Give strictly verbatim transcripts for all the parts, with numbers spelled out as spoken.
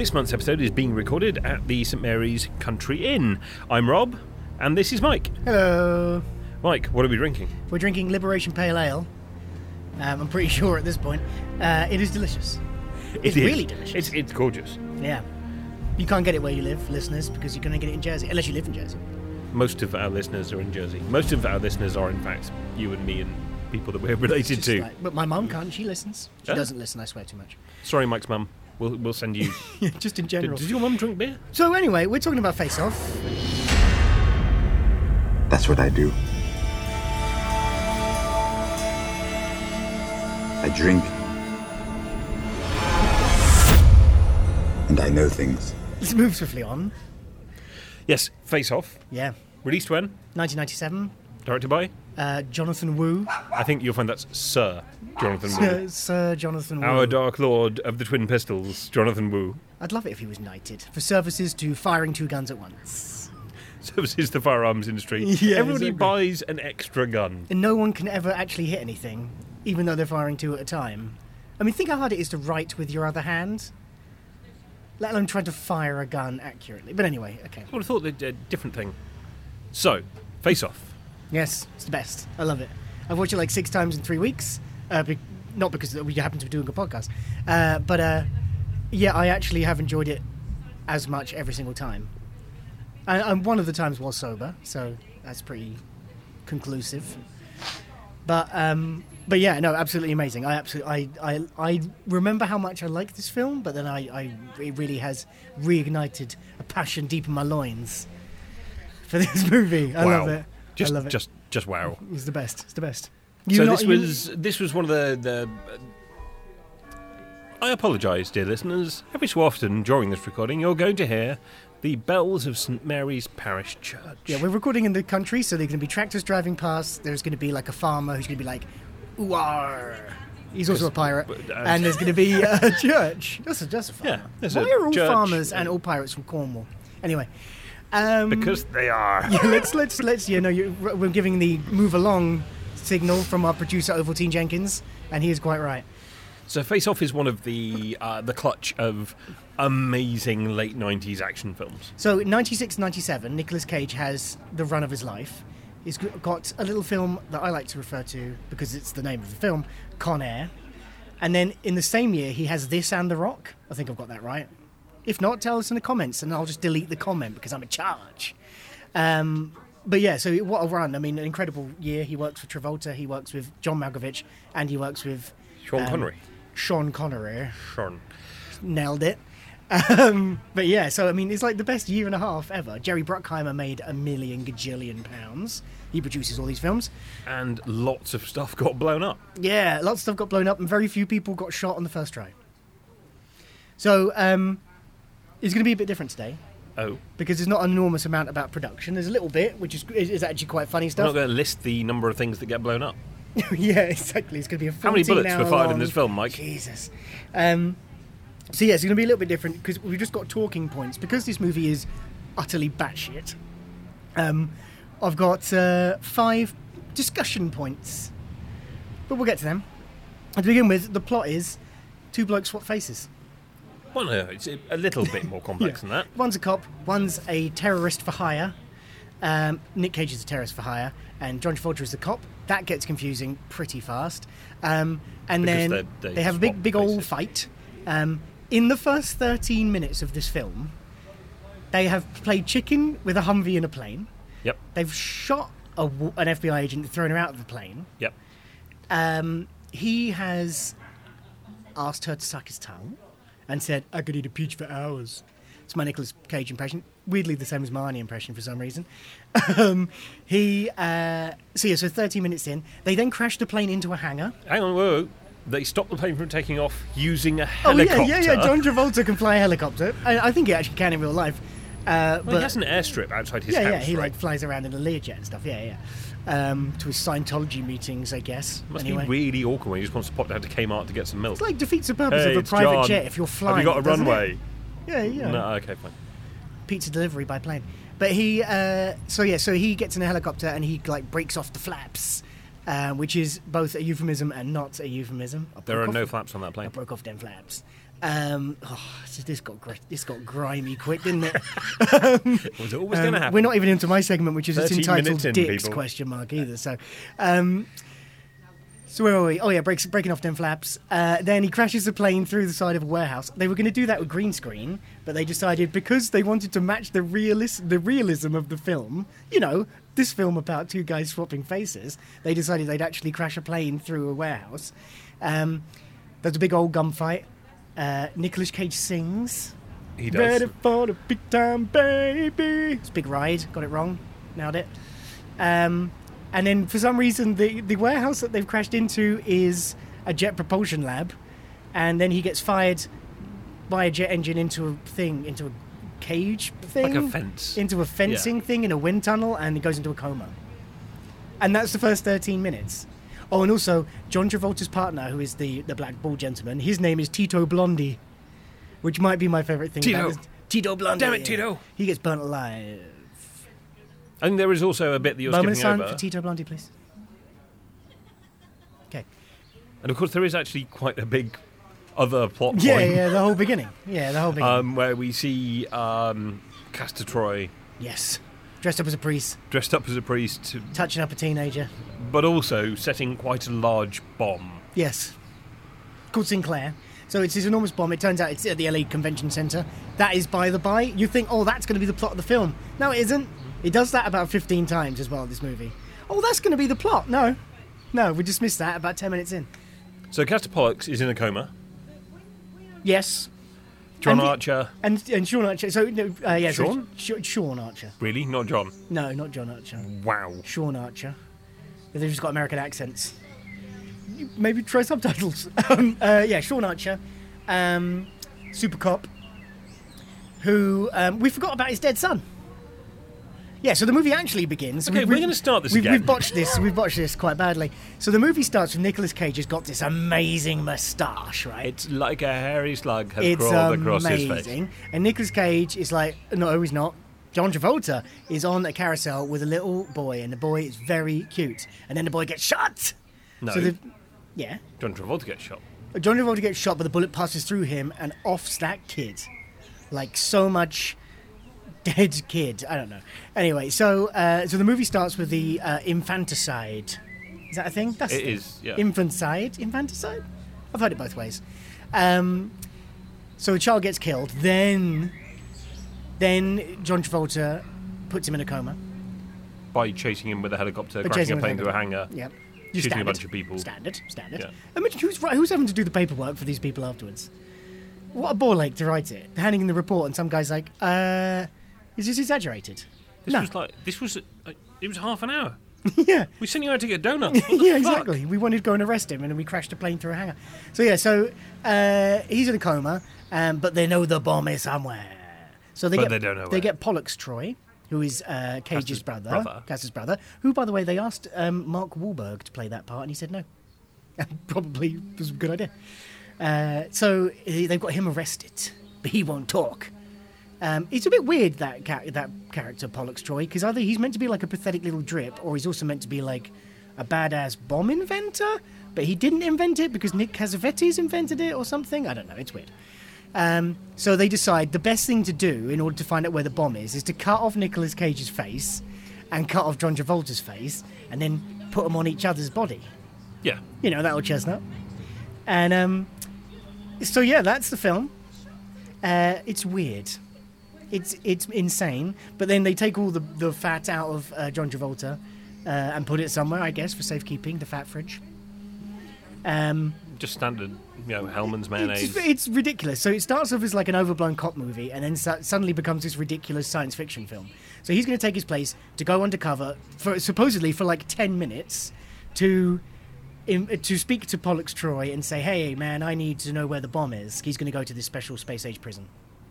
This month's episode is being recorded at the St Mary's Country Inn. I'm Rob, and this is Mike. Hello. Mike, what are we drinking? We're drinking Liberation Pale Ale. Um, I'm pretty sure at this point. Uh, it is delicious. It's it is. really delicious. It's, it's gorgeous. Yeah. You can't get it where you live, listeners, because you're going to get it in Jersey, unless you live in Jersey. Most of our listeners are in Jersey. Most of our listeners are, in fact, you and me and people that we're related to. Like, but my mum can't. She listens. She Yeah. doesn't listen. I swear too much. Sorry, Mike's mum. We'll, we'll send you... Just in general. Did, did your mum drink beer? So anyway, we're talking about Face Off. That's what I do. I drink. And I know things. Let's move swiftly on. Yes, Face Off. Yeah. Released when? nineteen ninety-seven. Directed by? Uh, Jonathan Wu. I think you'll find that's Sir Jonathan Wu. Sir, Sir Jonathan Wu. Our Dark Lord of the Twin Pistols, Jonathan Wu. I'd love it if he was knighted for services to firing two guns at once. Services the firearms industry. Yeah, Everybody exactly. buys an extra gun. And no one can ever actually hit anything, even though they're firing two at a time. I mean, think how hard it is to write with your other hand, let alone trying to fire a gun accurately. But anyway, okay. I would have thought they'd a different thing. So, Face Off. Yes, it's the best. I love it. I've watched it like six times in three weeks. Uh, be- not because we happen to be doing a podcast. Uh, but, uh, yeah, I actually have enjoyed it as much every single time. And, and one of the times was sober, so that's pretty conclusive. But, um, but yeah, no, absolutely amazing. I absolutely, I, I, I remember how much I liked this film, but then I, I, it really has reignited a passion deep in my loins for this movie. I Wow. love it. Just, I love it. just, just wow. It's the best. It's the best. so not- this was this was one of the. the uh, I apologise, dear listeners. Every so often during this recording, you're going to hear the bells of St Mary's Parish Church. Yeah, we're recording in the country, so there's going to be tractors driving past. There's going to be like a farmer who's going to be like, ooh-ar. He's also a pirate. but, uh, and there's going to be a church. That's a, that's a farmer. Yeah, there's Why a are all church. farmers and all pirates from Cornwall? Anyway. Um, Because they are. yeah, let's, let's, let's, you know, you, we're giving the move along signal from our producer, Ovaltine Jenkins, and he is quite right. So Face Off is one of the uh, the clutch of amazing late nineties action films. So, ninety-six ninety-seven, Nicolas Cage has the run of his life. He's got a little film that I like to refer to, because it's the name of the film, Con Air. And then in the same year, he has this and The Rock. I think I've got that right. If not, tell us in the comments, and I'll just delete the comment, because I'm in charge. Um, but yeah, so what a run. I mean, an incredible year. He works with Travolta, he works with John Malkovich, and he works with... Sean um, Connery. Sean Connery. Sean. Nailed it. Um, but yeah, so I mean, it's like the best year and a half ever. Jerry Bruckheimer made a million gajillion pounds. He produces all these films. And lots of stuff got blown up. Yeah, lots of stuff got blown up, and very few people got shot on the first try. So um, it's going to be a bit different today, Oh. because there's not an enormous amount about production. There's a little bit, which is is actually quite funny I'm not stuff. going to list the number of things that get blown up. Yeah, exactly. It's going to be a How many bullets were fourteen hour fired in long- this film, Mike? Jesus. Um, so yeah, it's going to be a little bit different, because we've just got talking points. Because this movie is utterly batshit, um, I've got uh, five discussion points. But we'll get to them. To begin with, the plot is two blokes swap faces. Well, no, it's a a little bit more complex than that. One's a cop, one's a terrorist for hire. Um, Nick Cage is a terrorist for hire, and John Travolta is the cop. That gets confusing pretty fast. Um, and Because then they- they they have a big, swap big old faces. fight. Um, in the first thirteen minutes of this film, they have played chicken with a Humvee in a plane. Yep, They've shot a, w- an F B I agent and thrown her out of the plane. yep. Um, he has asked her to suck his tongue and said, I could eat a peach for hours. It's my Nicolas Cage impression. Weirdly the same as my Arnie impression for some reason. um, he, uh, so yeah, so thirty minutes in, they then crashed the plane into a hangar. Hang on, whoa, whoa. They stopped the plane from taking off using a Oh helicopter. yeah, yeah, yeah, John Travolta can fly a helicopter. I, I think he actually can in real life. Uh, Well, but he has an airstrip outside his yeah, house, yeah, he right? like flies around in a Learjet and stuff, yeah, yeah. Um, to his Scientology meetings, I guess. Must anyway. be really awkward when he just wants to pop down to Kmart to get some milk. It's like defeats the purpose Hey, of a it's private John. jet if you're flying. Have you got a doesn't it? runway? Yeah, yeah. No, okay, fine. Pizza delivery by plane. But he, uh, so yeah, so he gets in a helicopter and he like breaks off the flaps, uh, which is both a euphemism and not a euphemism. I There are broke no off- flaps on that I plane. broke off them flaps. Um, oh, this got gr- this got grimy quick, didn't it? Was it always Um, going to happen? we're not even into my segment, which is it's thirteen entitled minutes in, Dicks people. question mark either. So, um, so where are we? Oh yeah, breaks, breaking off them flaps. Uh, then he crashes the plane through the side of a warehouse. They were going to do that with green screen, but they decided because they wanted to match the realis- the realism of the film. You know, this film about two guys swapping faces. They decided they'd actually crash a plane through a warehouse. Um, there's a big old gunfight. Uh, Nicolas Cage sings. He does. Ready for the big time, baby. It's a big ride. Got it wrong. Nailed it. Um, and then for some reason, the, the warehouse that they've crashed into is a jet propulsion lab. And then he gets fired by a jet engine into a thing, into a cage thing. Like a fence. Into a fencing Yeah. thing in a wind tunnel, and he goes into a coma. And that's the first thirteen minutes. Oh, and also, John Travolta's partner, who is the, the black ball gentleman, his name is Tito Blondi, which might be my favourite thing. Tito. about this. Tito Blondi. Damn it, Tito. He gets burnt alive. I think there is also a bit that you're Moment of skipping silence over. for Tito Blondi, please. Okay. And of course, there is actually quite a big other plot Yeah, point. yeah, the whole beginning. Yeah, the whole beginning. Um, where we see um, Castor Troy yes. Dressed up as a priest, dressed up as a priest, touching up a teenager. but also setting quite a large bomb. Yes. Called Sinclair. So it's this enormous bomb. It turns out it's at the L A Convention Centre. That is by the by. You think, oh, that's going to be the plot of the film. No, it isn't. It does that about fifteen times as well, this movie. Oh, that's going to be the plot. No. No, we dismissed that about ten minutes in. So Castor Pollux is in a coma. Yes. John And- Archer, And and Sean Archer. So, no, uh, yeah, so Sean? Sh- Sean Archer. really, not John. No, not John Archer. Wow. Sean Archer. They've just got American accents. You maybe try subtitles. um, uh, yeah, Sean Archer, um, super cop, who um, we forgot about his dead son. Yeah, so the movie actually begins. Okay, we're gonna start this we've, again. We've botched this. We've botched this quite badly. So the movie starts with Nicolas Cage has got this amazing moustache, right? It's like a hairy slug has It's crawled across his face. amazing. And Nicolas Cage is like, no, he's not. John Travolta is on a carousel with a little boy, and the boy is very cute. And then the boy gets shot. No, So the, yeah. John Travolta gets shot. John Travolta gets shot, but the bullet passes through him and offs that kid. Like so much dead kid. I don't know. Anyway, so uh, so the movie starts with the uh, infanticide. Is that a thing? That's It a thing. is, yeah. Infanticide? Infanticide? I've heard it both ways. Um, so the child gets killed. Then, then John Travolta puts him in a coma. By chasing him with a helicopter, By crashing chasing a him plane with through a a hangar, Yep. shooting Standard. a bunch of people. Standard, standard. Yeah. Imagine who's ri- who's having to do the paperwork for these people afterwards. What a ball ache to write it. Handing in the report, and some guy's like, "Uh, is this exaggerated?" This no. was like this was uh, it was half an hour. yeah. We sent you out to get donuts. What the yeah, fuck? exactly. We wanted to go and arrest him, and then we crashed a plane through a hangar. So yeah, so uh, he's in a coma, um, but they know the bomb is somewhere. So they But get they don't know they where. get Pollux Troy, who is uh, Cage's Castor's brother, brother. Castor's brother. Who, by the way, they asked um, Mark Wahlberg to play that part, and he said no. Probably was a good idea. Uh, so he- they've got him arrested, but he won't talk. Um, it's a bit weird that ca- that character Pollux Troy, because either he's meant to be like a pathetic little drip, or he's also meant to be like a badass bomb inventor. But he didn't invent it because Nick Cassavetes invented it or something. I don't know. It's weird. Um, so they decide the best thing to do in order to find out where the bomb is is to cut off Nicolas Cage's face and cut off John Travolta's face, and then put them on each other's body. Yeah. You know, that old chestnut. And um, so yeah, that's the film. Uh, it's weird. It's it's insane. But then they take all the, the fat out of uh, John Travolta uh, and put it somewhere, I guess, for safekeeping, the fat fridge. Um, Just standard, you know, Hellman's it's, mayonnaise. it's ridiculous. So it starts off as like an overblown cop movie, and then su- suddenly becomes this ridiculous science fiction film. So he's going to take his place to go undercover for supposedly for like ten minutes to in, to speak to Pollux Troy and say, "Hey, man, I need to know where the bomb is." He's going to go to this special space age prison,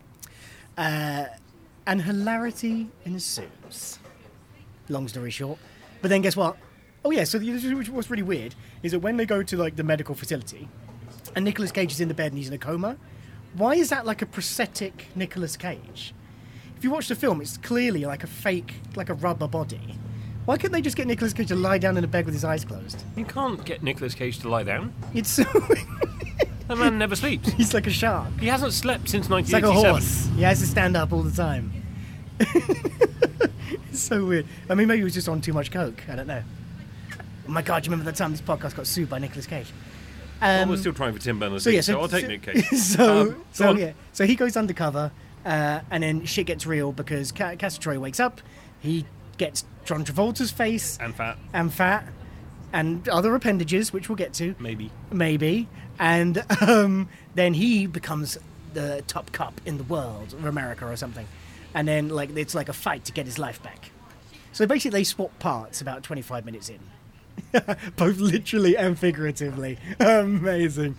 uh, and hilarity ensues. Long story short, but then guess what? Oh yeah, so the, what's really weird is that when they go to like the medical facility, and Nicolas Cage is in the bed and he's in a coma, why is that like a prosthetic Nicolas Cage? If you watch the film, it's clearly like a fake, like a rubber body. Why couldn't they just get Nicolas Cage to lie down in a bed with his eyes closed? You can't get Nicolas Cage to lie down. It's so That man never sleeps. He's like a shark. He hasn't slept since It's like nineteen eighty-seven. a horse. He has to stand up all the time. It's so weird. I mean, maybe he was just on too much coke. I don't know. Oh my God, do you remember the time this podcast got sued by Nicolas Cage? Well, Um, we're still trying for Tim Berners-Lee, so yeah, so, so, I'll take so, Nick Cage. So, Um, go so on. yeah, so he goes undercover, uh, and then shit gets real because Ca- Castor Troy wakes up. He gets John Travolta's face And fat, and fat and other appendages, which we'll get to. maybe. Maybe. And um, then he becomes the top cop in the world, of America or something. And then like it's like a fight to get his life back. So basically they swap parts about twenty-five minutes in. Both literally and figuratively. Amazing.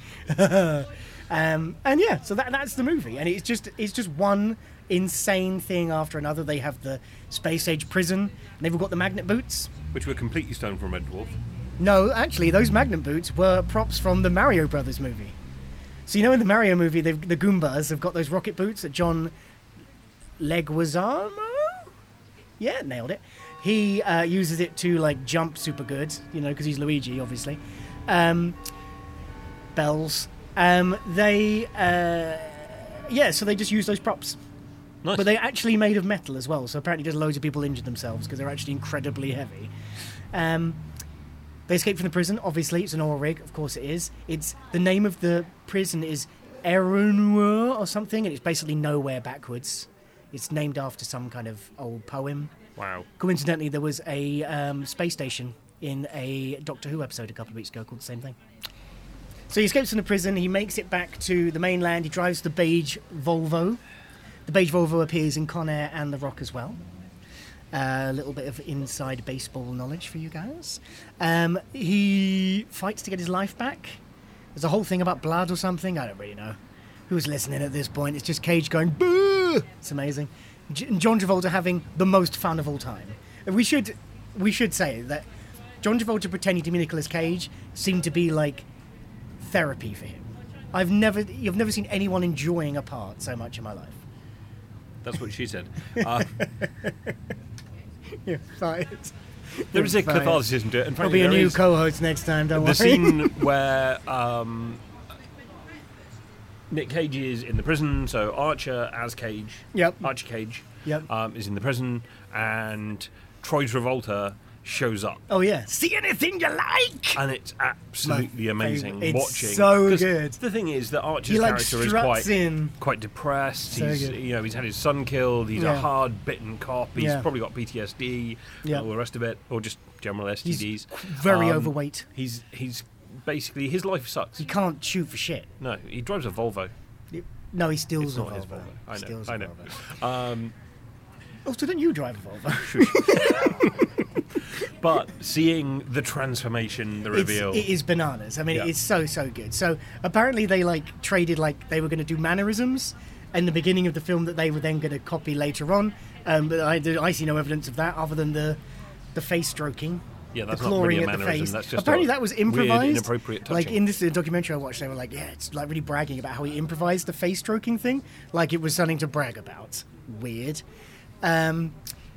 um, and yeah, so that that's the movie. And it's just it's just one insane thing after another. They have the space age prison, and they've all got the magnet boots. Which were completely stolen from Red Dwarf. No, actually, those magnet boots were props from the Mario Brothers movie. So you know in the Mario movie, they've, the Goombas have got those rocket boots that John Leguizamo? Yeah, nailed it. He uh, uses it to like jump super good, you know, because he's Luigi, obviously. Um, bells. Um, they, uh, yeah, so they just use those props. Nice. But they're actually made of metal as well, so apparently just loads of people injured themselves because they're actually incredibly heavy. Um, they escape from the prison, obviously, it's an oil rig, of course it is. It's the name of the prison is Erenur or something, and it's basically nowhere backwards. It's named after some kind of old poem. Wow. Coincidentally, there was a um, space station in a Doctor Who episode a couple of weeks ago called the same thing. So he escapes from the prison, he makes it back to the mainland, he drives the beige Volvo. The beige Volvo appears in Con Air and The Rock as well. A uh, little bit of inside baseball knowledge for you guys. Um, he fights to get his life back. There's a whole thing about blood or something, I don't really know. Who's listening at this point? It's just Cage going, boo! It's amazing. J- John Travolta having the most fun of all time. We should we should say that John Travolta pretending to be Nicolas Cage seemed to be like therapy for him. I've never you've never seen anyone enjoying a part so much in my life. That's what she said. Uh, Yeah, right. there is a Fine. catharsis to it. And There'll frankly, be a there new is co-host next time, don't the worry. scene where um, Nick Cage is in the prison, so Archer as Cage, Yep. Archer Cage, Yep. um, is in the prison, and Troy Travolta shows up. Oh yeah. See anything you like? And it's absolutely My amazing favourite. It's watching. so 'Cause good. The thing is that Archer's He like character is struts quite in. quite depressed. So he's good. you know he's had his son killed. He's a Yeah. hard bitten cop. He's Yeah. probably got P T S D. Yeah. All the rest of it, or just general S T Ds. He's very Um, overweight. He's he's basically his life sucks. He can't shoot for shit. No, he drives a Volvo. No, he steals It's a not Volvo. his Volvo. I know. Steals I a know. Volvo. Um, Oh, so don't you drive a Volvo? but seeing the transformation, the It's, reveal. it is bananas. I mean, Yeah. it's so, so good. So apparently they like traded like they were going to do mannerisms in the beginning of the film that they were then going to copy later on. Um, but I, I see no evidence of that other than the the face stroking. Yeah, that's the not really clawing a at the mannerism, face. that's just Apparently a that was weird, improvised. inappropriate Like touching. in this uh, documentary I watched, they were like, yeah, it's like really bragging about how he improvised the face stroking thing, like it was something to brag about. Weird. Um,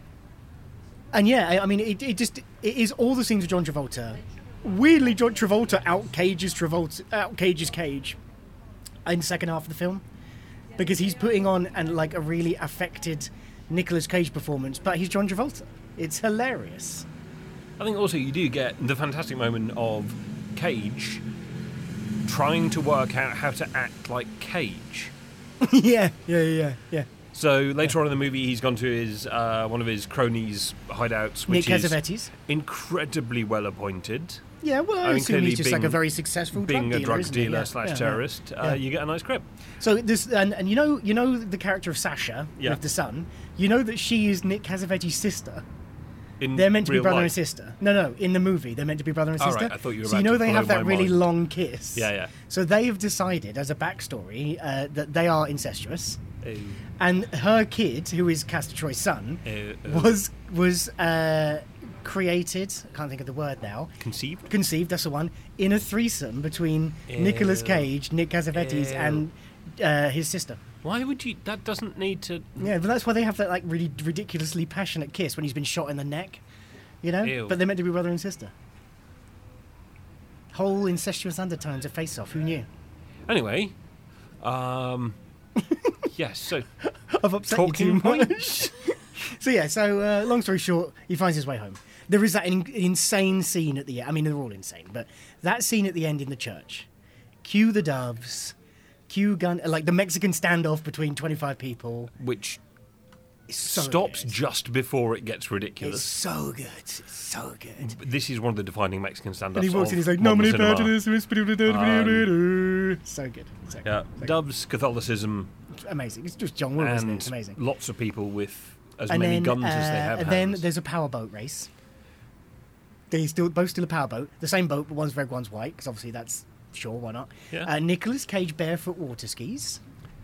and yeah, I, I mean, it, it just it is all the scenes of John Travolta. Weirdly, John Travolta out cages Travolta, out cages Cage in the second half of the film because he's putting on and like a really affected Nicolas Cage performance, but he's John Travolta. It's hilarious. I think also you do get the fantastic moment of Cage trying to work out how to act like Cage. yeah, yeah, yeah, yeah. So later on in the movie, he's gone to his uh, one of his cronies' hideouts, which Nick is Cassavetes. incredibly well appointed. Yeah, well, I, I mean, assume clearly he's just like being- a very successful Being drug a dealer, drug isn't he? dealer Yeah, slash yeah, terrorist, yeah. Uh, Yeah. you get a nice crib. So this, and, and you know, you know the character of Sasha Yeah. with the son. You know that she is Nick Cassavetes' sister. In They're meant to be real brother life. and sister. No, no, in the movie they're meant to be brother and Oh, sister. right, I thought you were So you about know to they blow have that my really mind. long kiss. Yeah, yeah. So they have decided as a backstory uh, that they are incestuous, Oh. and her kid, who is Castor Troy's son, Oh, oh. was was uh, created. I can't think of the word now. Conceived? Conceived, that's the one, in a threesome between Nicolas Ew. Cage, Nick Cassavetes, Ew. and uh, his sister. Why would you? That doesn't need to. Yeah, but that's why they have that like really ridiculously passionate kiss when he's been shot in the neck, you know. Ew. But they're meant to be brother and sister. Whole incestuous undertones of Face Off. Who knew? Anyway, um, yes. So I've upset talking you too much. points. So yeah, so uh, long story short, he finds his way home. There is that in- insane scene at the end. I mean, they're all insane, but that scene at the end in the church. Cue the doves. Cue gun, like the Mexican standoff between twenty-five people. Which It's so stops good. just before it gets It's ridiculous. so good. It's so good. This is one of the defining Mexican standoffs. And he walks of in, he's like, modern "Nomine cinema. Patris." So good. So good. Yeah, So good. doves, Catholicism, It's amazing. It's just John Woo, isn't it? and It's amazing. lots of people with as And many then, guns uh, as they have and then hands. there's a powerboat race. They still both still a powerboat. The same boat, but one's red, one's white, because obviously that's sure why not. Yeah. Uh, Nicolas Cage barefoot water skis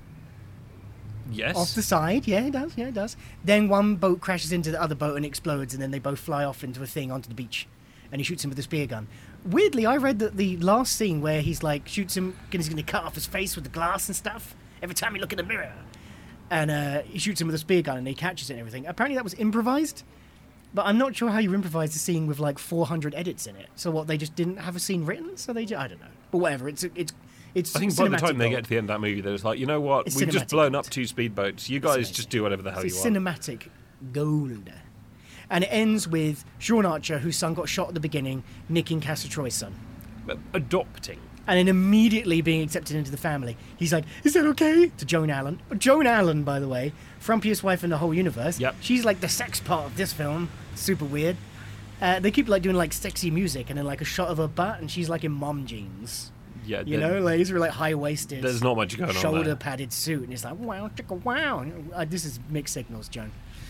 Yes. off the side. Yeah, it does. Yeah, it does. Then one boat crashes into the other boat and explodes, and then they both fly off into a thing onto the beach, and he shoots him with a spear gun. Weirdly, I read that the last scene where he's like shoots him, and he's going to cut off his face with the glass and stuff every time you look in the mirror, and uh, he shoots him with a spear gun, and he catches it and everything. Apparently, that was improvised. But I'm not sure how you improvise a scene with like four hundred edits in it. So what? They just didn't have a scene written. So they, ju- I don't know. But whatever. It's it's it's. I think by the cinematic time they gold. get to the end of that movie, they're just like, you know what? It's We've just cinematic blown gold. up two speedboats. You guys amazing. just do whatever the hell It's you want. cinematic gold. And it ends with Sean Archer, whose son got shot at the beginning, nicking Castor Troy's son, But adopting. and then immediately being accepted into the family. He's like, "Is that okay?" To Joan Allen. Joan Allen, by the way, frumpiest wife in the whole universe. Yep. She's like the sex part of this film. Super weird. Uh, they keep like doing like sexy music and then like a shot of her butt, and she's like in mom jeans. Yeah, You there- know, like these are like high waisted. There's not much going on Shoulder there. padded suit, and it's like wow, chicka wow. Uh, this is mixed signals, Joan.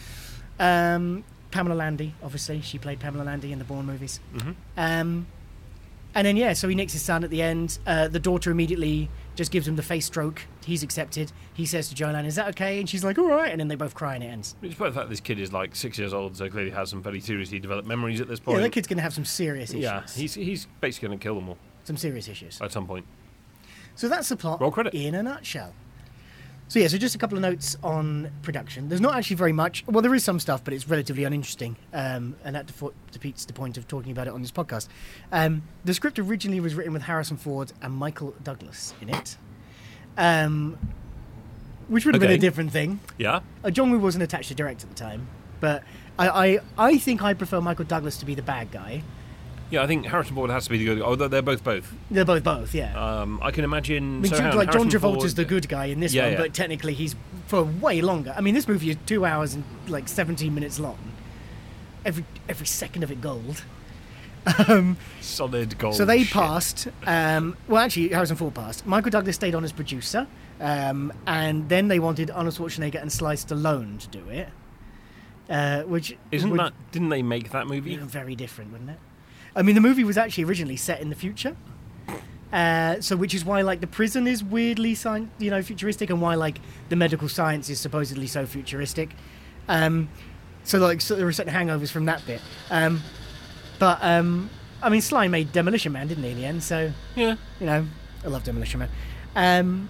Um, Pamela Landy, obviously, she played Pamela Landy in the Bourne movies. Mm-hmm. Um, and then yeah, so he nicks his son at the end. Uh, the daughter immediately just gives him the face stroke. He's accepted. He says to Joan Allen, "Is that okay?" And she's like, "All right." And then they both cry, and it ends. Despite the fact this kid is like six years old, so clearly has some fairly seriously developed memories at this point. Yeah, that kid's gonna have some serious issues. Yeah, he's he's basically going to kill them all some serious issues. at some point. So that's the plot Roll credit. in a nutshell. So yeah, so just a couple of notes on production. There's not actually very much. Well, there is some stuff, but it's relatively uninteresting, um, and that defo- defeats the point of talking about it on this podcast. Um, the script originally was written with Harrison Ford and Michael Douglas in it, um, which would have been Okay. a different thing. Yeah, Uh, John Woo wasn't attached to direct at the time, but I, I, I think I prefer Michael Douglas to be the bad guy. yeah. I think Harrison Ford has to be the good. Although they're both both. They're both both, yeah. Um, I can imagine. I mean, so Ju- hang on, like John Harrison Travolta's Ford- the good guy in this Yeah, one, yeah. but technically he's for way longer. I mean, this movie is two hours and like seventeen minutes long. Every every second of it gold. solid gold. So they Oh, shit. passed. Um, well, actually, Harrison Ford passed. Michael Douglas stayed on as producer, um, and then they wanted Arnold Schwarzenegger and Sly Stallone to do it, uh, which Isn't would that? Didn't they make that be movie? very different, wouldn't it? I mean, the movie was actually originally set in the future. Uh, so, which is why, like, the prison is weirdly, sci- you know, futuristic, and why, like, the medical science is supposedly so futuristic. Um, so, like, so there were certain hangovers from that bit. Um, but, um, I mean, Sly made Demolition Man, didn't he, in the end? So, Yeah. you know, I love Demolition Man. Um,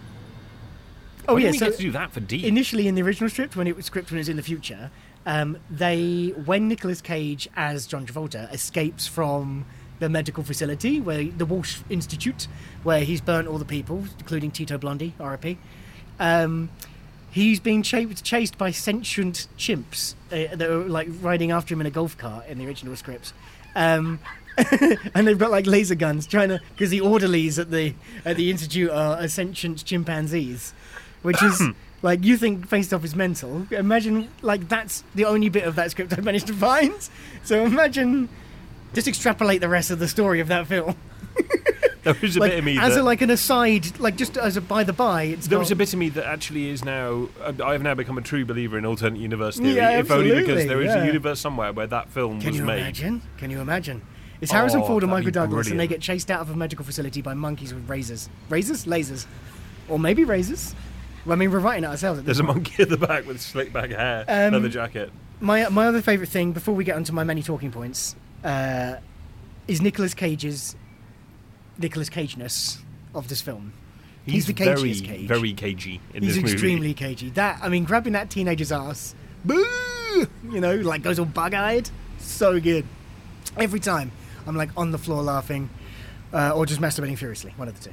oh, Why yeah, didn't we so get to do that for D? initially in the original script, when it was script when it was in the future, um, they when Nicolas Cage as John Travolta escapes from the medical facility, where the Walsh Institute, where he's burnt all the people, including Tito Blondie, R I P. Um, he's being ch- chased by sentient chimps uh, that are like riding after him in a golf cart in the original scripts. Um, and they've got like laser guns trying to, because the orderlies at the at the institute are, are sentient chimpanzees, which is like, you think Face Off is mental. Imagine like that's the only bit of that script I've managed to find. So imagine, just extrapolate the rest of the story of that film. There was a Like, bit of me as that, a, like an aside, like just as a by the by, it's there got, was a bit of me that actually is now. I have now become a true believer in alternate universe theory. Yeah, if only because absolutely, there is yeah. a universe somewhere where that film Can was you made. imagine? Can you imagine? It's Harrison Oh, Ford and that'd Michael be Douglas, and they brilliant. get chased out of a medical facility by monkeys with razors. Razors? Lasers. Or maybe razors. Well, I mean, we're writing it ourselves at this There's a point. monkey at the back with slick back hair, Um, leather jacket. My, my other favourite thing, before we get onto my many talking points, uh, is Nicolas Cage's Nicolas Cage-ness of this film. He's, the very, cagiest Cage. very cagey in He's this movie. extremely cagey. That, I mean, grabbing that teenager's ass, boo! You know, like goes all bug-eyed. So good. Every time, I'm like on the floor laughing, uh, or just masturbating furiously. One of the two.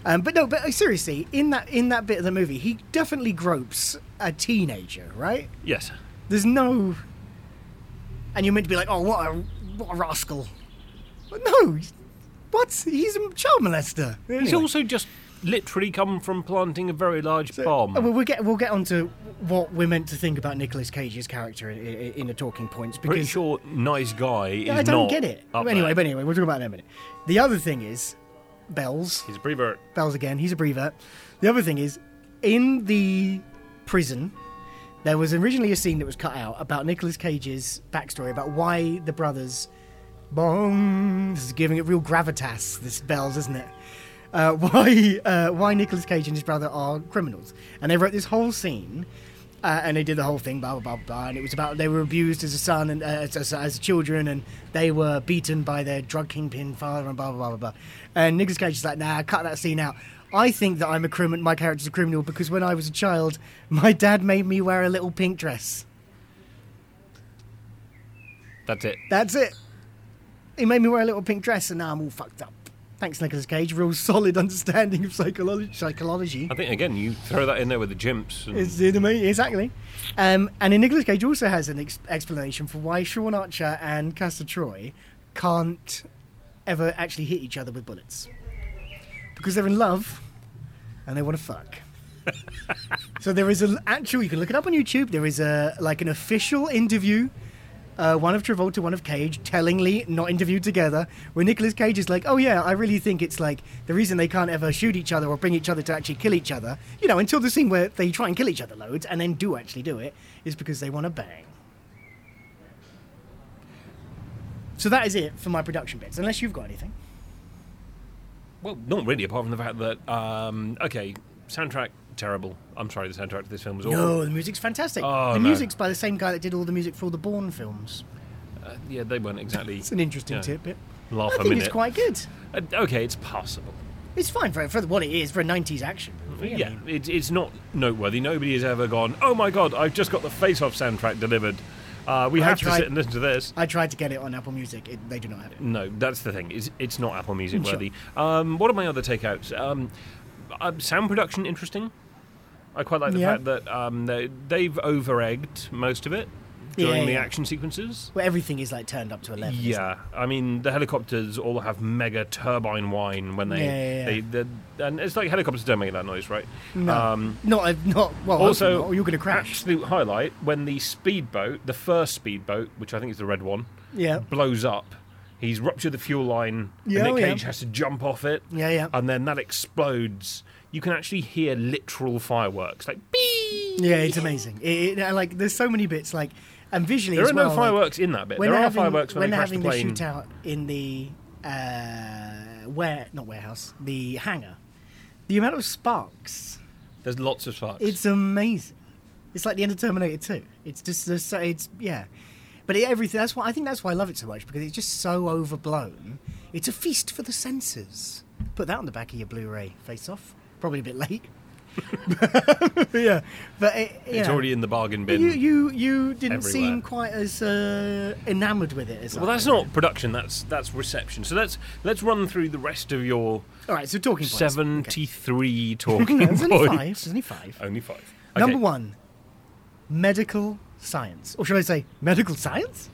Um, but no, but uh, seriously, in that in that bit of the movie, he definitely gropes a teenager, right? Yes. There's no, and you're meant to be like, oh, what a what a rascal. But no, he's- what? He's a child molester. He's Anyway. also just literally come from planting a very large bomb. Oh, well, we'll get we'll get on to what we're meant to think about Nicolas Cage's character in, in, in the talking points because Pretty sure nice guy is I don't not get it. up Anyway, there. but anyway, we'll talk about that in a minute. The other thing is Bells. He's a prevert. Bells again. He's a brevert. The other thing is in the prison. There was originally a scene that was cut out about Nicolas Cage's backstory about why the brothers. Bong. This is giving it real gravitas. This Bells, isn't it? Uh, why uh, why Nicolas Cage and his brother are criminals, and they wrote this whole scene, uh, and they did the whole thing, blah blah blah blah, and it was about they were abused as a son and uh, as, as, as children, and they were beaten by their drug kingpin father, and blah blah blah blah blah. And Nicolas Cage is like, nah, cut that scene out. I think that I'm a criminal. My character's a criminal because when I was a child, my dad made me wear a little pink dress. That's it. That's it. He made me wear a little pink dress, and now I'm all fucked up. Thanks, Nicolas Cage. Real solid understanding of psychology. Psychology. I think, again, you throw that in there with the chimps. And It's in me, exactly. Um, and then Nicolas Cage also has an ex- explanation for why Sean Archer and Castor Troy can't ever actually hit each other with bullets. Because they're in love, and they want to fuck. So there is an actual, you can look it up on YouTube, there is a like an official interview, uh, one of Travolta, one of Cage, tellingly not interviewed together, where Nicolas Cage is like, oh yeah, I really think it's like the reason they can't ever shoot each other or bring each other to actually kill each other, you know, until the scene where they try and kill each other loads and then do actually do it, is because they want to bang. So that is it for my production bits, unless you've got anything. Well, not really, apart from the fact that, um, okay, soundtrack, terrible. I'm sorry, the soundtrack to this film was awful. No, the music's fantastic. Oh, the no. music's by the same guy that did all the music for all the Bourne films. Uh, yeah, they weren't exactly... It's an interesting yeah, tidbit. Laugh I a think minute. it's quite good. Uh, okay, it's passable. It's fine for, for what it is, for a nineties action movie. I Yeah, mean, it, it's not noteworthy. Nobody has ever gone, oh my god, I've just got the Face Off soundtrack delivered. Uh, we I have to tried- sit and listen to this. I tried to get it on Apple Music. It, they do not have it. No, that's the thing. It's, it's not Apple Music Sure. worthy. Um, what are my other takeouts? Um, uh, sound production, interesting. I quite like the Yeah. fact that um, they, they've over-egged most of it during Yeah, the yeah. action sequences. Well, everything is like turned up to eleven. isn't Yeah, I mean the helicopters all have mega turbine whine when they, Yeah, yeah, they, yeah. they and it's like helicopters don't make that noise, right? it? No, Um, not a- not well. also, hopefully not, or you're going to crash. absolute highlight when the speedboat, the first speedboat, which I think is the red one, Yeah, blows up. He's ruptured the fuel line, Yeah, and Nick oh, yeah. Cage has to jump off it, yeah, yeah, and then that explodes. You can actually hear literal fireworks, like beep. yeah. It's amazing. It, it, like there's so many bits like and visually There as are well. no like, fireworks in that bit. when There they're are having, fireworks when, when they they're crash the having plane. the shootout in the uh, where not warehouse, the hangar. The amount of sparks. There's lots of sparks. It's amazing. It's like the end of Terminator two. It's just the so it's yeah, but it, everything. That's why I think that's why I love it so much because it's just so overblown. It's a feast for the senses. Put that on the back of your Blu-ray face-off. Probably a bit late. yeah, but it, you It's know, already in the bargain bin. You you you didn't everywhere. seem quite as uh, enamoured with it as Well, I that's did. not production. That's that's reception. So let's let's run through the rest of your All right, so talking points. seventy-three Okay. talking No, there's only points. five. There's only five. Only five. Number Okay. one, medical science, or should I say medical science?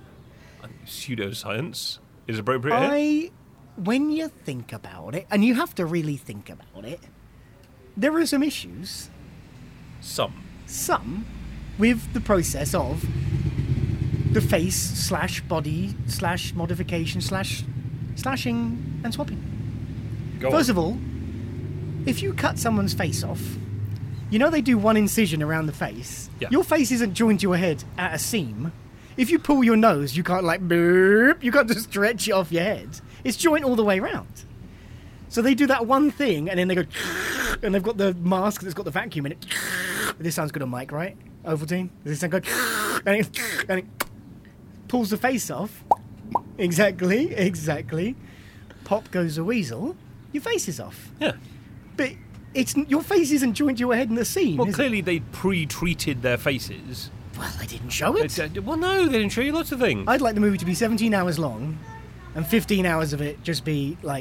Pseudoscience is appropriate here. I, when you think about it, and you have to really think about it, there are some issues, Some. some, with the process of the face slash body slash modification slash slashing and swapping. Go First on. of all, if you cut someone's face off, you know they do one incision around the face. Yeah. Your face isn't joined to your head at a seam. If you pull your nose, you can't like burp, you can't just stretch it off your head. It's joint all the way around. So they do that one thing, and then they go, and they've got the mask that's got the vacuum in it. This sounds good on mic, right? Ovaltine? Does this sound good? And it, and it pulls the face off. Exactly, exactly. Pop goes a weasel. Your face is off. Yeah. But it's your face isn't joined to your head in the seam. Well, is it? clearly they pre-treated their faces. Well, they didn't show it. It's, uh, well, no, they didn't show you lots of things. I'd like the movie to be seventeen hours long, and fifteen hours of it just be like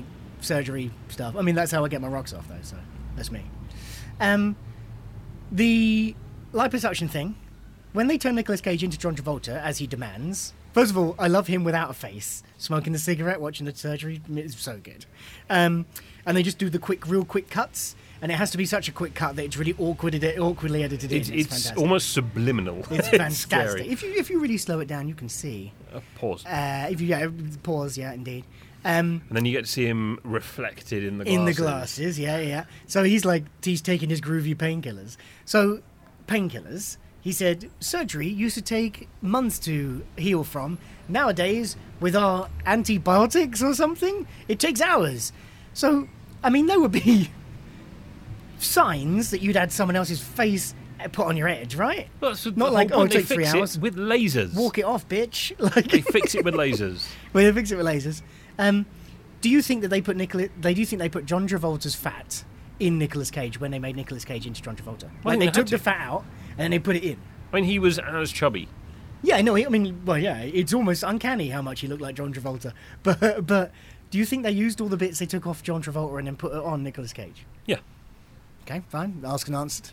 surgery stuff. I mean, that's how I get my rocks off, though. So that's me. Um, the liposuction thing. When they turn Nicolas Cage into John Travolta, as he demands. First of all, I love him without a face, smoking the cigarette, watching the surgery. It's so good. Um, and they just do the quick, real quick cuts. And it has to be such a quick cut that it's really awkward, awkwardly edited It's, in. It's, it's fantastic. almost subliminal. It's It's fantastic. scary. if you if you really slow it down, you can see. Uh, pause. Uh, if you yeah, pause, yeah, indeed. Um, And then you get to see him reflected in the glasses. in the glasses, yeah, yeah. So he's like he's taking his groovy painkillers. So painkillers. He said surgery used to take months to heal from. Nowadays, with our antibiotics or something, it takes hours. So, I mean, there would be signs that you'd had someone else's face put on your head, right? Well, that's the Not whole like, oh, point. it They took three fix it hours. with lasers. Walk it off, bitch. Like They fix it with lasers. well, they fix it with lasers. Um, do you think that they put Nicola? They do you think they put John Travolta's fat in Nicolas Cage when they made Nicolas Cage into John Travolta? Like think they they took had the to. fat out and then they put it in. I mean, he was as chubby. Yeah, no, I mean, well, yeah, it's almost uncanny how much he looked like John Travolta. But but do you think they used all the bits they took off John Travolta and then put it on Nicolas Cage? Yeah. Okay, fine. Asked and answered.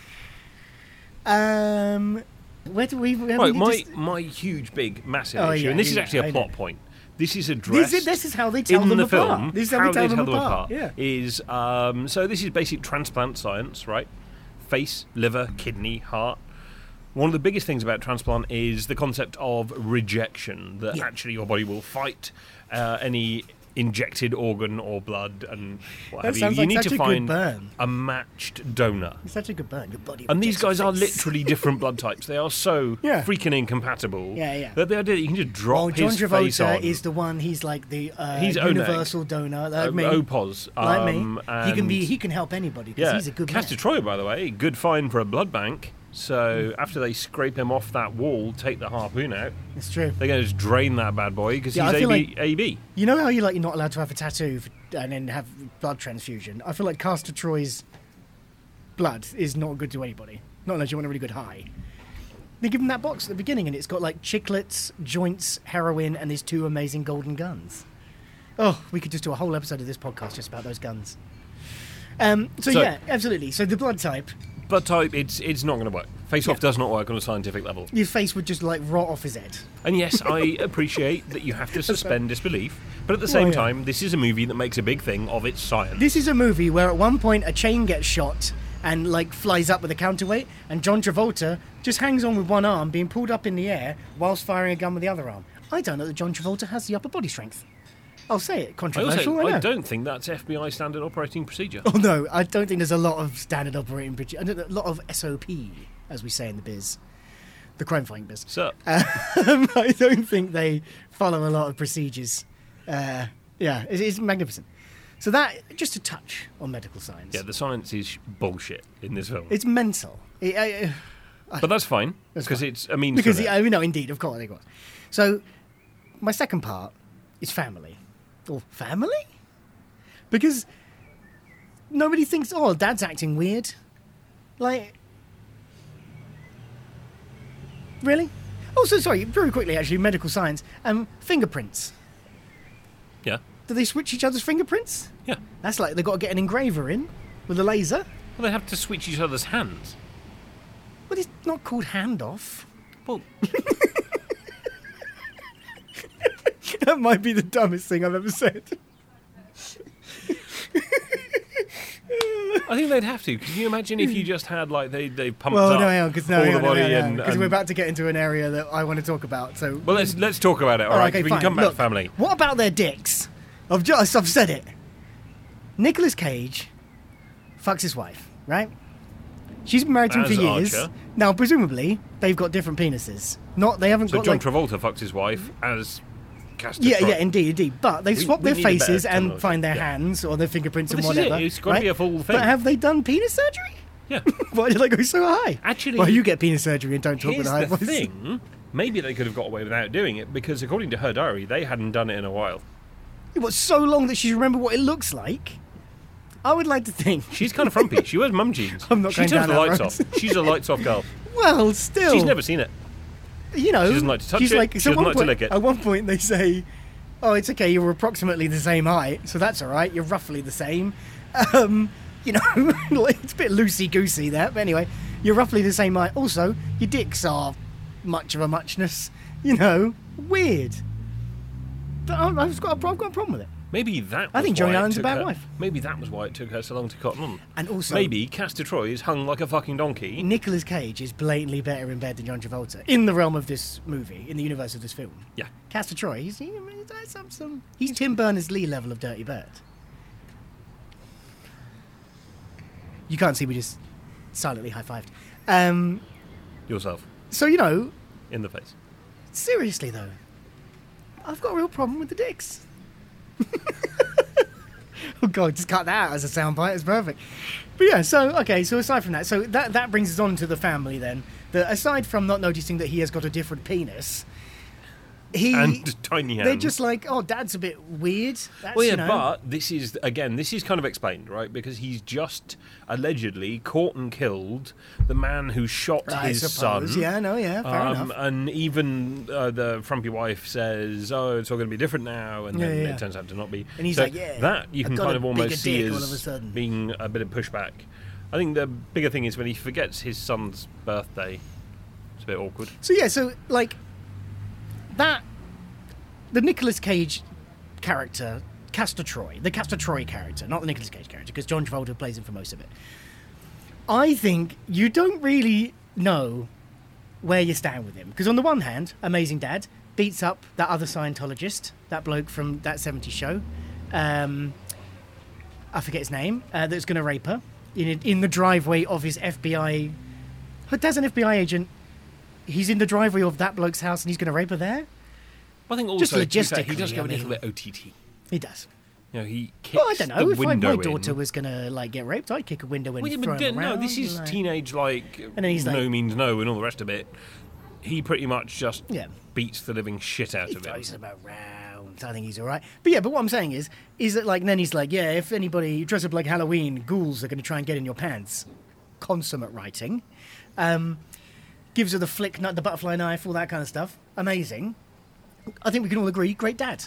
Um, where do we? Where Right, we my, just- my huge, big, massive Oh, issue, yeah, and this is yeah, actually I a know. plot point. This is addressed This is, this is how they tell in them the apart. film. This is how, we tell they them tell them apart. apart. Yeah. Is um, so this is basic transplant science, right? Face, liver, kidney, heart. One of the biggest things about transplant is the concept of rejection. That Yeah. actually your body will fight uh, any injected organ or blood and what That have you. sounds You like need such to a good find burn. a matched donor. It's such a good burn. Your body. And these rejects guys your are face. literally different blood types. They are so Yeah. freaking incompatible. Yeah, yeah. That the idea that you can just drop Oh, John his face Travolta on. is the one. He's like the uh, He's Oneg. universal donor, like um, me, Opos. like um, me. He can be. and- He can help anybody because yeah. he's a good man. Castor Troy, by the way, good find for a blood bank. So after they scrape him off that wall, take the harpoon out, It's true. they're going to just drain that bad boy because Yeah, I he's feel A B. like- A B. You know how you like you're not allowed to have a tattoo for, and then have blood transfusion. I feel like Castor Troy's blood is not good to anybody. Not unless you want a really good high. They give him that box at the beginning, and it's got like chiclets, joints, heroin, and these two amazing golden guns. Oh, we could just do a whole episode of this podcast just about those guns. Um, so, So- yeah, absolutely. So the blood type, Blood type, it's it's not going to work. Face off Yeah. does not work on a scientific level. your face would just like rot off his head. And yes, I appreciate that you have to suspend disbelief, but at the Well, same yeah. time, this is a movie that makes a big thing of its science. This is a movie where at one point a chain gets shot and like flies up with a counterweight, and John Travolta just hangs on with one arm, being pulled up in the air whilst firing a gun with the other arm. I don't know that John Travolta has the upper body strength. I'll say it. I Controversial. also I know. I don't think that's F B I standard operating procedure. Oh no, I don't think there's a lot of standard operating procedure. A lot of S O P, as we say in the biz, the crime fighting biz. So, Um, I don't think they follow a lot of procedures. Uh, yeah, it's, it's magnificent. So that just a touch on medical science. yeah, the science is bullshit in this film. It's mental. It, uh, But that's fine, That's because fine. it's a means because to an yeah, end. I know, indeed, of course, of course. So my second part is family, or family, because nobody thinks, oh, Dad's acting weird. Like, really? Also, sorry, very quickly, actually, medical science. Um, fingerprints. Yeah, Do they switch each other's fingerprints? yeah. That's like they've got to get an engraver in with a laser. Well, they have to switch each other's hands. But it's not called handoff. Well, That might be the dumbest thing I've ever said. I think they'd have to. Can you imagine if you just had, like, they, they pumped Well, up no, hang on, because no, all hang the on, no, body hang on, and... because and- we're about to get into an area that I want to talk about. So, Well, let's let's talk about it, all All right? right, 'cause okay, we can fine. come back Look, to family. What about their dicks? I've just I've said it. Nicolas Cage fucks his wife, right? She's been married to him As for years. Archer. Now, presumably, they've got different penises. Not they haven't So got John like Travolta fucks his wife as Castor yeah, Troy. yeah, indeed, indeed. But they've We- swapped we their need a better faces and terminology. find their Yeah. hands or their fingerprints Well, and this is it. whatever. It's gotta be right? a full thing. But have they done penis surgery? Yeah. Why did I go so high? Actually, well, you get penis surgery and don't talk Here's with a high the voice. thing. Maybe they could have got away without doing it because, according to her diary, they hadn't done it in a while. It was so long that she remember what it looks like. I would like to think. She's kind of frumpy. She wears mum jeans. I'm not she going turns down the that lights road. off. She's a lights off girl. Well, still, She's never seen it. you know, She doesn't like to touch she's it. Like, She so doesn't at one like to point- lick it. At one point, they say, oh, it's okay, you're approximately the same height, so that's all right. You're roughly the same. Um, you know, it's a bit loosey-goosey there, but anyway, you're roughly the same height. Also, your dicks are much of a muchness. You know, weird. But I- I've got, a, I've got a problem with it. Maybe that was I think why Joan it Allen's a took bad her- wife. Maybe that was why it took her so long to cotton on. And also, Maybe Castor Troy is hung like a fucking donkey. Nicolas Cage is blatantly better in bed than John Travolta in the realm of this movie, in the universe of this film. Yeah. Castor Troy, he's, he, he's, some, some, he's Tim Berners-Lee level of Dirty Bird. You can't see, we just silently high-fived. Um, Yourself. so, you know, In the face. seriously though, I've got a real problem with the dicks. Oh god, just cut that out as a soundbite. It's perfect. But yeah, so okay, so aside from that, so that that brings us on to the family then. That aside from not noticing that he has got a different penis, he And tiny hands. they're just like, oh, Dad's a bit weird. That's, Well, yeah, you know, but this is, again, this is kind of explained, right? Because he's just allegedly caught and killed the man who shot I his suppose. son. Yeah, no, yeah, fair Um, enough. and even uh, the frumpy wife says, "Oh, it's all going to be different now," and Yeah, then yeah. it turns out to not be. And he's So like, "Yeah, that you I've can got kind a of bigger almost see dick all as of a sudden." being a bit of pushback. I think the bigger thing is when he forgets his son's birthday. It's a bit awkward. So yeah, so like that, the Nicolas Cage character, Castor Troy, the Castor Troy character, not the Nicolas Cage character, because John Travolta plays him for most of it. I think you don't really know where you stand with him, because on the one hand, amazing dad beats up that other Scientologist, that bloke from that seventies show. Um, I forget his name. Uh, that's going to rape her in in the driveway of his F B I. Her dad's an F B I agent. He's in the driveway of that bloke's house and he's going to rape her there? I think also Just to be fair, he logistically, does go I a little mean- bit O T T. He does. You know, he kicks Well, I don't know. the If I, window my daughter in. was going to like get raped, I'd kick a window in Well, yeah, and but throw him no, around. this is like- teenage, like, And then he's no like- means no and all the rest of it. He pretty much just Yeah. beats the living shit out He of him. throws him around. I think he's all right. But yeah, but what I'm saying is, is that like, and then he's like, yeah, if anybody dress up like Halloween, ghouls are going to try and get in your pants. Consummate writing. Um, gives her the flick, nut, the butterfly knife, all that kind of stuff. Amazing. I think we can all agree, great dad.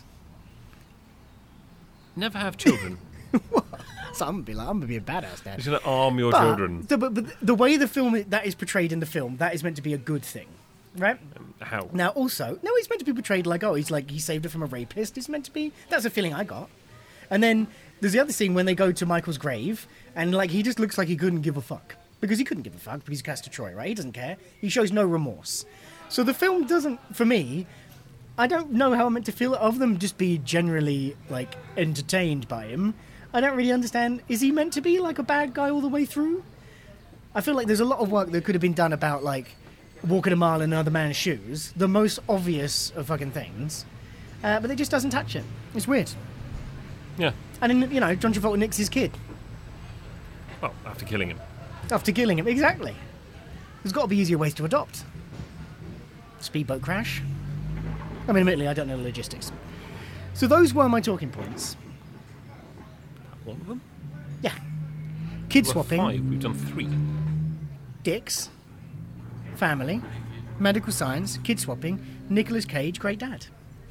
Never have children. So I'm gonna be like, I'm gonna be a badass dad. He's going to arm your But children. The, but, but the way the film that is portrayed in the film, that is meant to be a good thing, right? How? Now, also, no, he's meant to be portrayed like, oh, he's like he saved her from a rapist. It's meant to be. That's a feeling I got. And then there's the other scene when they go to Michael's grave, and like he just looks like he couldn't give a fuck because he couldn't give a fuck because he's Castor Troy, right? He doesn't care. He shows no remorse. So the film doesn't, for me, I don't know how I'm meant to feel of them just be generally like entertained by him. I don't really understand. Is he meant to be like a bad guy all the way through? I feel like there's a lot of work that could have been done about like walking a mile in another man's shoes, the most obvious of fucking things, uh, but it just doesn't touch it. It's weird. Yeah. And then, you know, John Travolta nicks his kid Well, after killing him. after killing him. Exactly. There's got to be easier ways to adopt. Speedboat crash. I mean, admittedly, I don't know the logistics. So those were my talking points. One of them? Yeah. Kid Well, swapping, Five. We've done three. dicks, family, medical science, kid swapping, Nicolas Cage, great dad.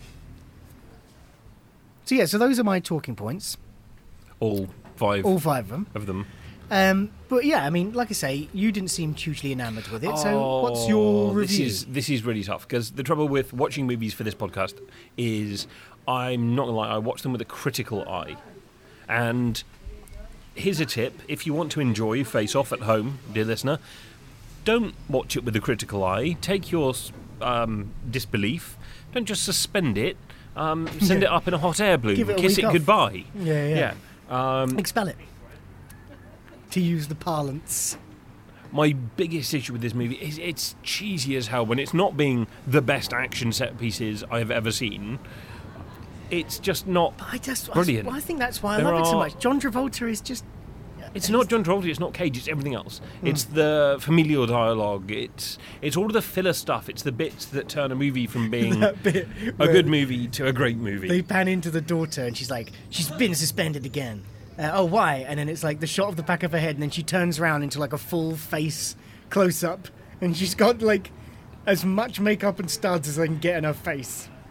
So yeah, so those are my talking points, All five all five of them. of them. Um, but yeah, I mean, like I say, you didn't seem hugely enamoured with it. So what's your Oh, review? This is this is really tough because the trouble with watching movies for this podcast is I'm not gonna lie, I watch them with a critical eye. And here's a tip: if you want to enjoy Face Off at home, dear listener, don't watch it with a critical eye. Take your um, disbelief. Don't just suspend it. Um, send Yeah. it up in a hot air balloon. Give it a Kiss week it off. goodbye. Yeah, yeah. yeah. Um, Expel it. To use the parlance. My biggest issue with this movie is it's cheesy as hell. When it's not being the best action set pieces I've ever seen, it's just not. But I just, Brilliant. I, I think that's why I There love it so are- much. John Travolta is just. It's not John Travolta, it's not Cage, it's everything else. Hmm. It's the familial dialogue, it's it's all of the filler stuff, it's the bits that turn a movie from being a That bit good movie to a great movie. They pan into the daughter and she's like, she's been suspended again. Uh, oh, why? And then it's like the shot of the back of her head, and then she turns around into like a full face close up, and she's got like as much makeup and studs as I can get in her face.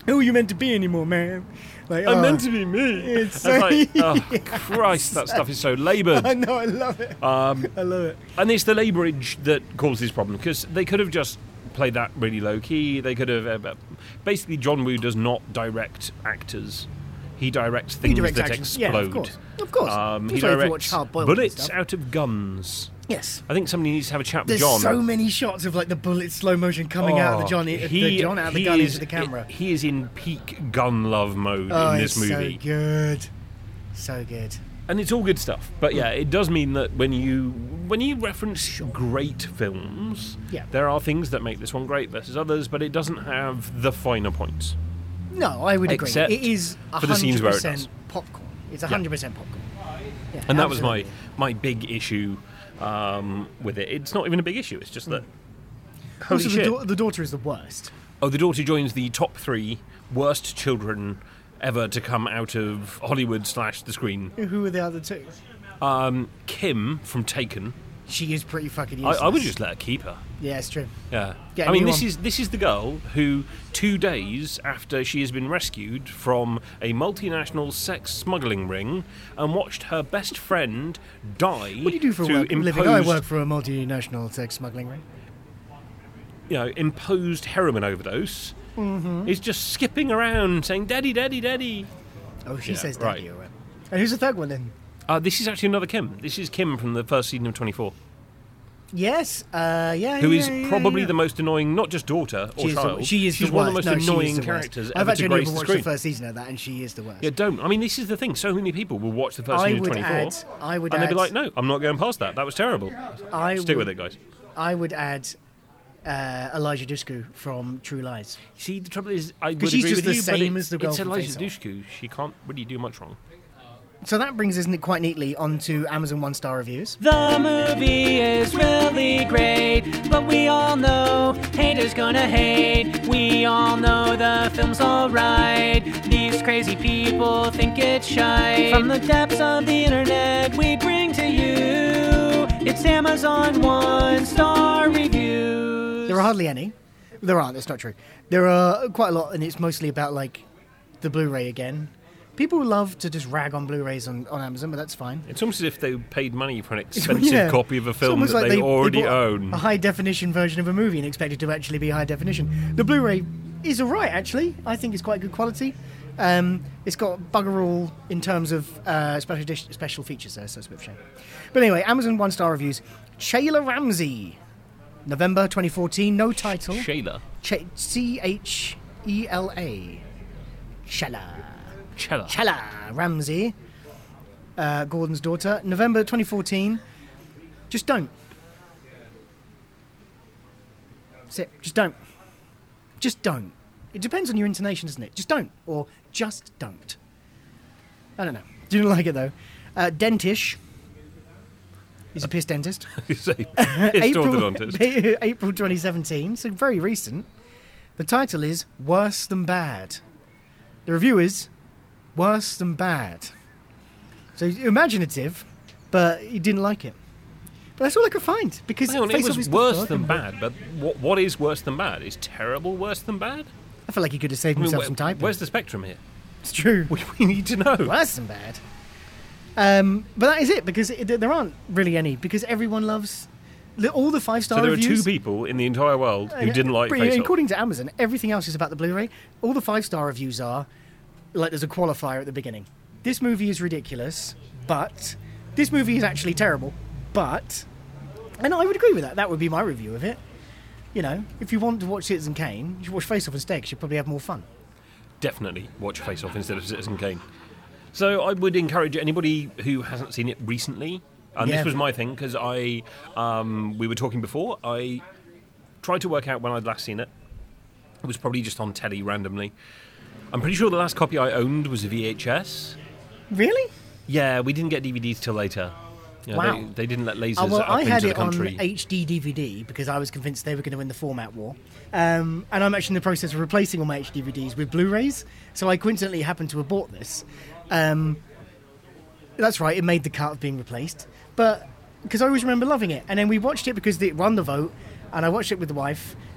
who are you meant to be anymore, man? Like, I'm oh, meant to be me. It's It's so- like, oh, yeah, Christ, that stuff is so laboured. I know, I love it. Um, I love it. and it's the labourage that causes this problem, because they could have just played that really low key. They could have uh, basically. John Woo does not direct actors. He directs things He directs that action. explode. Yeah, of course. Of course. Um, he That's why if you directs watch Hard-Boiled and bullets stuff. out of guns. Yes. I think somebody needs to have a chat with There's John. so many shots of like the bullet slow motion coming out of the Oh, John, he- the John out of the he gun is- into the camera. He is in peak gun love mode Oh, in this it's movie. so good, so good. And it's all good stuff. But yeah, it does mean that when you when you reference great films, Yeah. there are things that make this one great versus others, but it doesn't have the finer points. No, I would agree. Except It is for the scenes where it one hundred does. percent popcorn. It's one hundred percent popcorn. Yeah, And that was my, absolutely. my big issue um, with it. It's not even a big issue, it's just that. Holy Also, the, shit. da- the daughter is the worst. Oh, the daughter joins the top three worst children ever to come out of Hollywood slash the screen. Who are the other two? Um, Kim from Taken. She is pretty fucking I, useless. I would just let her keep her. Yeah, it's true. Yeah. Get a I mean, new this one. is this is the girl who, two days after she has been rescued from a multinational sex smuggling ring and watched her best friend die. What do you do for through work, a living? I work for a multinational sex smuggling ring. You know, imposed heroin overdose. Mm-hmm. Is just skipping around saying, "Daddy, Daddy, Daddy." Oh, she Yeah, says right. daddy, all right. And who's the third one then? Uh, this is actually another Kim. This is Kim from the first season of twenty-four, Yes, uh, yeah, who yeah, is yeah, probably yeah. the most annoying, not just daughter or She is, child. the, she is She's the one worst. of the most No, she is annoying the worst. characters I've ever actually to never grace the watched screen. the first season of that, and she is the worst. Yeah, don't. I mean, this is the thing. So many people will watch the first I season of would twenty-four, add- I would and they'll be add- like, "No, I'm not going past that. That was terrible." I Stick would, with it, guys. I would add uh, Elijah Dushku from True Lies. See, the trouble is, I would she's agree just with the you, but same it- as the girl it's from Elijah Face Off. Dushku. She can't really do much wrong. So that brings us quite neatly onto Amazon one-star reviews. The movie is really great, but we all know haters gonna hate. We all know the film's alright. These crazy people think it's shite. From the depths of the internet, we bring to you. It's Amazon one-star reviews. There are hardly any. There aren't, that's not true. There are quite a lot, and it's mostly about, like, the Blu-ray again. People love to just rag on Blu-rays on, on Amazon, but that's fine. It's almost as if they paid money for an expensive Yeah. copy of a It's film almost that like they, already bought own. A high-definition version of a movie and expected to actually be high definition. The Blu-ray is alright, actually. I think it's quite good quality. Um, it's got bugger all in terms of uh, special dish, special features there, so it's a bit of a shame. But anyway, Amazon one-star reviews. Chayla Ramsey, November twenty fourteen, no title. Shayla. Ch- C H E L A. Chayla. Chella. Chayla Ramsey, uh, Gordon's daughter, November twenty fourteen. Just don't. That's it. Just don't. Just don't. It depends on your intonation, doesn't it? Just don't. Or just don't. I don't know. Didn't like it, though. Uh, Dentish. He's a piss dentist. Say, it's April, orthodontist. April twenty seventeen, so very recent. The title is Worse Than Bad. The review is Worse Than Bad. So imaginative, but he didn't like it. But that's all I could find because Hang on, it Face Off was is the worse fucking than book. bad, but what, what is worse than bad? Is terrible worse than bad? I feel like he could have saved I mean, himself where- some typing. where's the spectrum here? It's true. We, we need to know. Worse than bad. Um, but that is it because it, there aren't really any because everyone loves the, all the five star So there are reviews. two people in the entire world who Uh, didn't like pretty- Face Off. According to Amazon, everything else is about the Blu-ray. All the five-star reviews are like there's a qualifier at the beginning. This movie is ridiculous, but this movie is actually terrible. But, and I would agree with that. That would be my review of it. You know, if you want to watch Citizen Kane, you should watch Face Off instead. 'Cause you'll probably have more fun. Definitely watch Face Off instead of Citizen Kane. So I would encourage anybody who hasn't seen it recently, and Yeah. this was my thing because I, um, we were talking before. I tried to work out when I'd last seen it. It was probably just on telly randomly. I'm pretty sure the last copy I owned was a V H S. Really? Yeah, we didn't get D V Ds till later. You know, Wow. They, they didn't let lasers Oh, well, up I into had the it on country. H D D V D because I was convinced they were going to win the format war. Um, and I'm actually in the process of replacing all my H D V Ds with Blu-rays. So I coincidentally happened to have bought this. Um, that's right, it made the cut of being replaced. But because I always remember loving it. And then we watched it because it won the vote. And I watched it with the wife.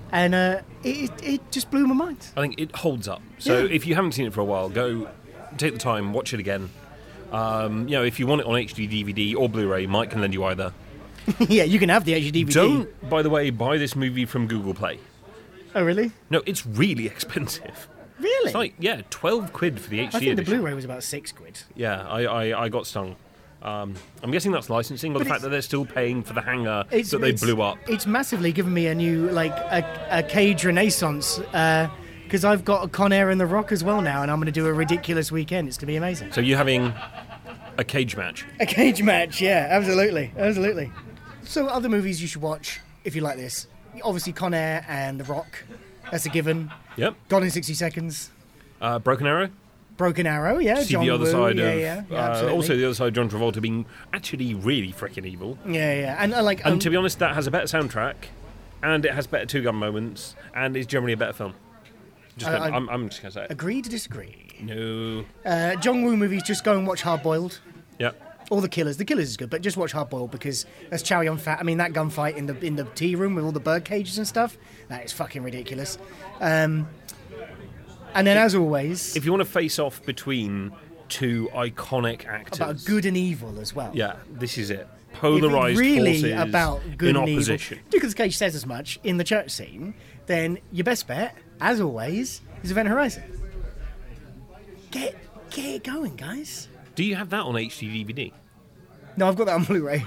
and uh, it, it it just blew my mind. I think it holds up. So Yeah. if you haven't seen it for a while, go take the time, watch it again. Um, you know, if you want it on H D D V D or Blu-ray, Mike can lend you either. Yeah, you can have the H D D V D. Don't, by the way, buy this movie from Google Play. Oh, really? No, it's really expensive. Really? It's like, yeah, twelve quid for the H D I think the edition. Blu-ray was about six quid. Yeah, I, I, I got stung. Um, I'm guessing that's licensing, or But the fact it's- that they're still paying for the hangar It's, that they it's- blew up. It's massively given me a new, like, a, a Cage renaissance, because I've got a Con Air and The Rock as well now, and I'm going to do a ridiculous weekend. It's going to be amazing. So you're having a cage match. A cage match, yeah, absolutely, absolutely. So other movies you should watch if you like this. Obviously Con Air and The Rock, that's a given. Yep. Gone in sixty seconds. Uh, Broken Arrow. Broken Arrow, yeah. See John the other Woo, side yeah, of. yeah, yeah, uh, absolutely. also, the other side of John Travolta being actually really freaking evil. Yeah, yeah, and uh, like, And um, to be honest, that has a better soundtrack, and it has better two gun moments, and is generally a better film. Just I- gonna, I- I'm, I'm just going to say it. agree to disagree. No. Uh, John Woo movies, just go and watch Hard Boiled. Yep. Or The Killers. The Killers is good, but just watch Hard Boiled because that's Chow Yun Fat. I mean, that gunfight in the in the tea room with all the bird cages and stuff, that is fucking ridiculous. Um, and then, as always, If you want to face off between two iconic actors. about good and evil as well. Yeah, this is it. If Polarized it's really forces about good in and opposition. evil. Nicolas Cage says as much in the church scene. Then your best bet, as always, is Event Horizon. Get get it going, guys. Do you have that on H D D V D? No, I've got that on Blu-ray.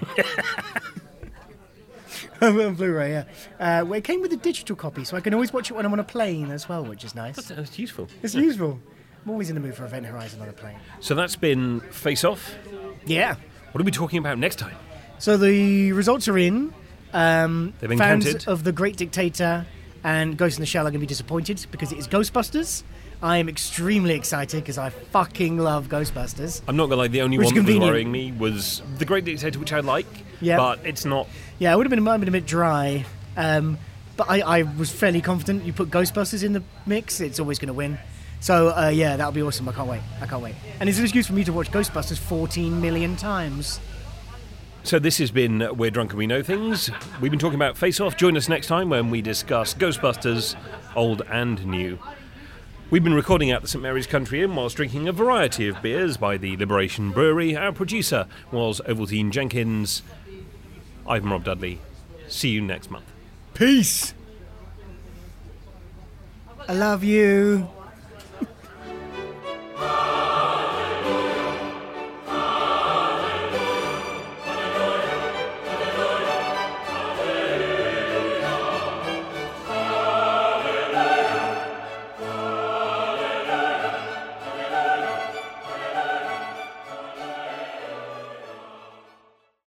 I've got it on Blu-ray, yeah. Uh, well, it came with a digital copy, so I can always watch it when I'm on a plane as well, which is nice. That's useful. It's useful. I'm always in the mood for Event Horizon on a plane. So that's been Face Off. Yeah. What are we talking about next time? So the results are in. Um, They've been fans counted. of The Great Dictator and Ghost in the Shell are going to be disappointed because it is Ghostbusters. I am extremely excited because I fucking love Ghostbusters. I'm not going to lie, the only Which one is that was convenient. worrying me was The Great Dictator, which I like, Yeah. but it's not. Yeah, it would have been, might have been a bit dry. Um, but I, I was fairly confident you put Ghostbusters in the mix, it's always going to win. So, uh, yeah, that'll be awesome. I can't wait. I can't wait. And it's an excuse for me to watch Ghostbusters fourteen million times. So this has been We're Drunk and We Know Things. We've been talking about Face Off. Join us next time when we discuss Ghostbusters, old and new. We've been recording at the Saint Mary's Country Inn whilst drinking a variety of beers by the Liberation Brewery. Our producer was Ovaltine Jenkins. I'm Rob Dudley. See you next month. Peace. I love you.